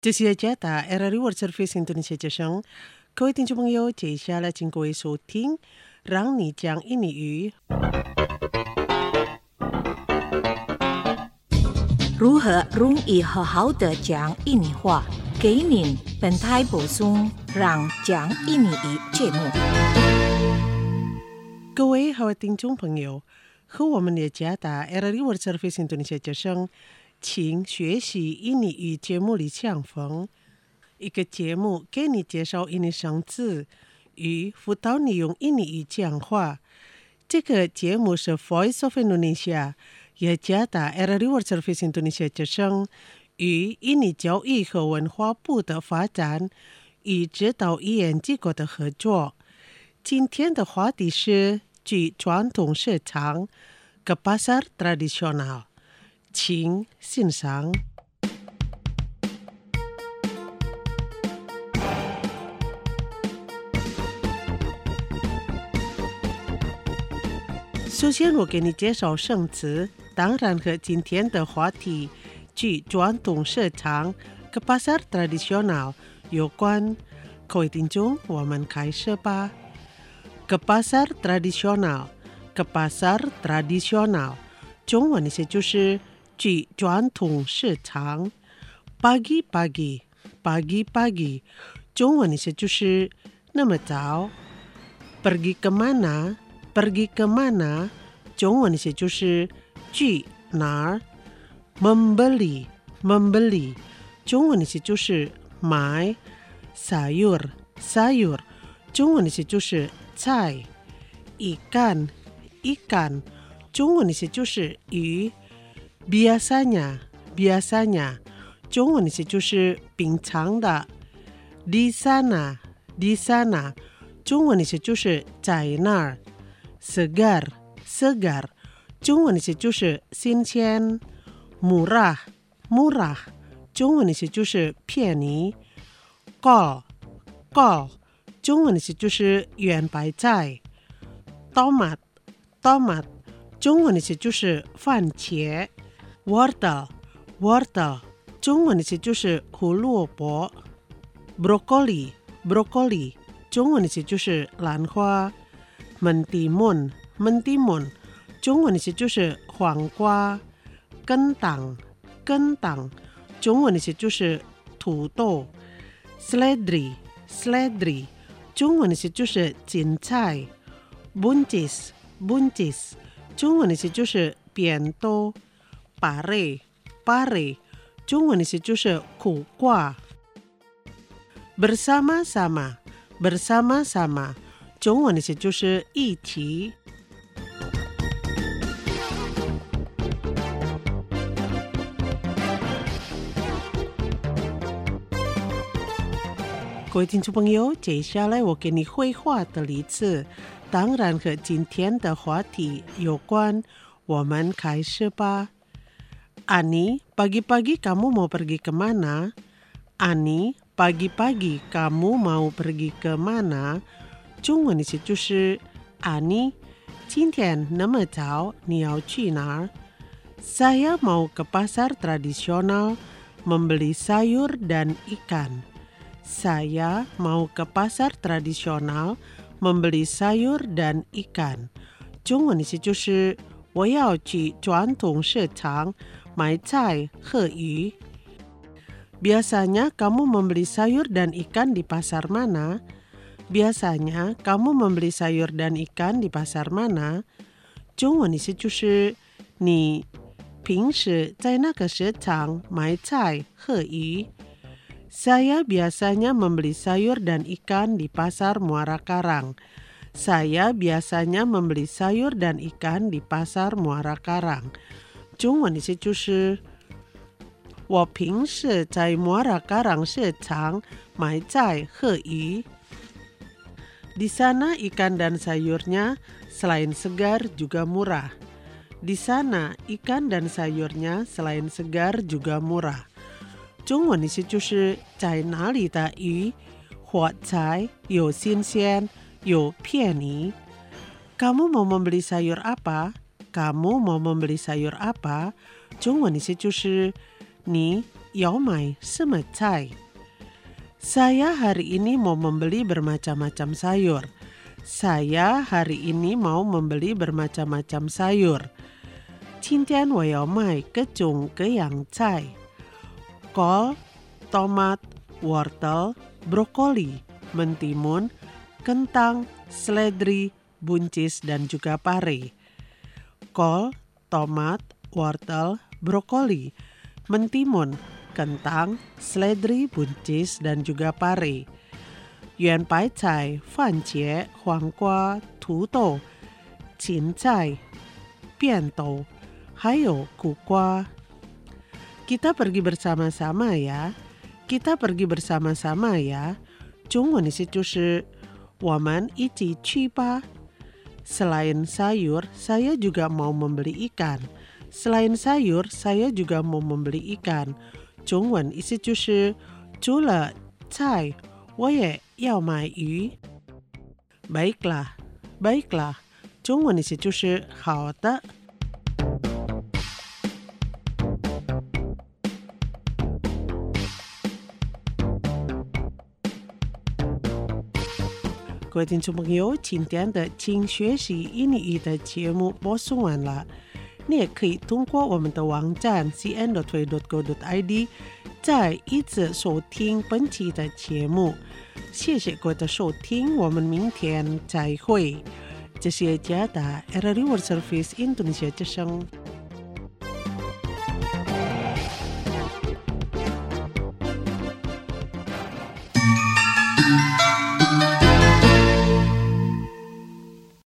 这是加打 RRI World Service Indonesia 之声，各位听众朋友，接下来请各位收听，让你讲印尼语。 如何容易好好的讲印尼话？给您本台播送让讲印尼语节目。 各位好听众朋友，和我们的加打 RRI World Service Indonesia 之声，请学习印尼语节目里相逢。一个节目给你介绍印尼生字与辅导你用印尼语讲话。这个节目是 Voice of Indonesia 也加打 RRI World Service Indonesia 之声与印尼教育和文化部的发展与指导语言机构的合作。今天的话题是去传统市场 ke pasar tradisional， 请欣赏。首先我给你介绍生词，当然和今天的话题去传统市场 ke pasar tradisional 有关。各位听众，我们开始吧。ke pasar tradisional， ke pasar tradisional 中文意思就是去传统市场。pagi-pagi， pagi-pagi 中文意思就是那么早。pergi kemana， pergi kemana 中文意思就是去哪儿。membeli， membeli 中文意思就是买。sayur， sayur 中文意思就是菜。ikan， ikan 中文意思就是鱼。biasanya， biasanya 中文意思就是平常的。di sana， di sana 中文意思就是在那儿。segar， segar 中文意思就是新鲜。murah， murah 中文意思就是便宜。kol， kol 中文意思就是圆白菜。tomat， tomat 中文意思就是番茄。wortel， wortel 中文意思就是胡萝卜。broccoli， broccoli 中文意思就是兰花。mentimun， mentimun 中文意思就是黄瓜。kentang， kentang 中文意思就是土豆。seledri， seledri 中文意思就是芹菜。buncis， buncis 中文意思就是扁豆。pare， pare 中文意思就是苦瓜。bersama-sama， bersama-sama 中文意思就是一起。各位听众朋友，接下来我给你绘画的例子，当然和今天的话题有关。我们开始吧。Ani, pagi-pagi kamu mau pergi kemana? Ani, pagi-pagi kamu mau pergi kemana? 中文意思就是Ani， 今天那么早，你要去哪儿？ Saya mau ke pasar tradisional membeli sayur dan ikan.Saya mau ke pasar tradisional membeli sayur dan ikan。 中文意思就是我要去传统市场买菜和鱼。 Biasanya kamu membeli sayur dan ikan di pasar mana? Biasanya kamu membeli sayur dan ikan di pasar mana? 中文意思就是你平时在那个市场买菜和鱼。Saya biasanya membeli sayur dan ikan di pasar Muara Karang. Saya biasanya membeli sayur dan ikan di pasar Muara Karang. 中文意思就是我平时在Muara Karang市场买菜和鱼。Di sana ikan dan sayurnya selain segar juga murah. Di sana ikan dan sayurnya selain segar juga murah.中文意思就是在哪里的鱼或菜有新鲜有便宜。 Kamu mau membeli sayur apa? Kamu mau membeli sayur apa? 中文意思就是你要买什么菜? Saya hari ini mau membeli bermacam-macam sayur. Saya hari ini mau membeli bermacam-macam sayur. 今天我要买各种各样菜. Kol, tomat, wortel, brokoli, mentimun, kentang, seledri, buncis, dan juga pare. Kol, tomat, wortel, brokoli, mentimun, kentang, seledri, buncis, dan juga pare. 圆白菜、番茄、黄瓜、土豆、芹菜、便豆，还有苦瓜。Kita pergi bersama-sama ya. Kita pergi bersama-sama ya. 中文的意思就是我们一起去吧。Selain sayur, saya juga mau membeli ikan. Selain sayur, saya juga mau membeli ikan. 中文意思就是除了菜，我也要买鱼。Baiklah, baiklah. 中文意思就是好的。各位听众朋友，今天的请学习英语的节目播送完了。你也可以通过我们的网站 cn.2.go.id 再一次收听本期的节目。谢谢各位的收听，我们明天再会。这是加拿大 RRI World Service Indonesia 之声。